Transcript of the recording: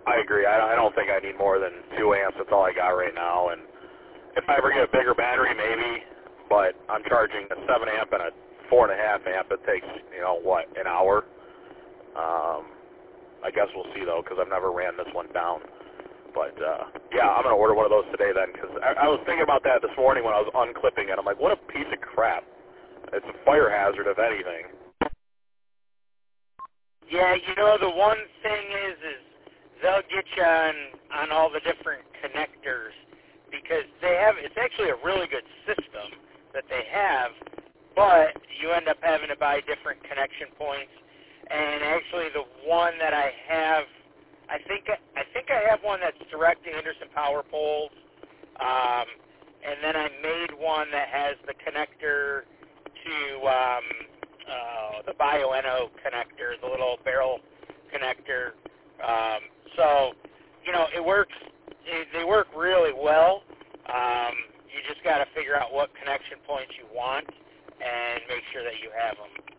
I agree. I don't think I need more than 2 amps. That's all I got right now. And if I ever get a bigger battery, maybe. But I'm charging a 7 amp and a 4.5 amp. It takes, an hour. I guess we'll see, though, because I've never ran this one down. But, yeah, I'm going to order one of those today then, because I was thinking about that this morning when I was unclipping it. I'm like, what a piece of crap. It's a fire hazard, if anything. Yeah, the one thing is they'll get you on all the different connectors, because it's actually a really good system that they have, but you end up having to buy different connection points. And actually the one that I have, I think I have one that's direct to Anderson power poles, and then I made one that has the connector to the Bioenno connector, the little barrel connector. So, it works. They work really well. You just got to figure out what connection points you want and make sure that you have them.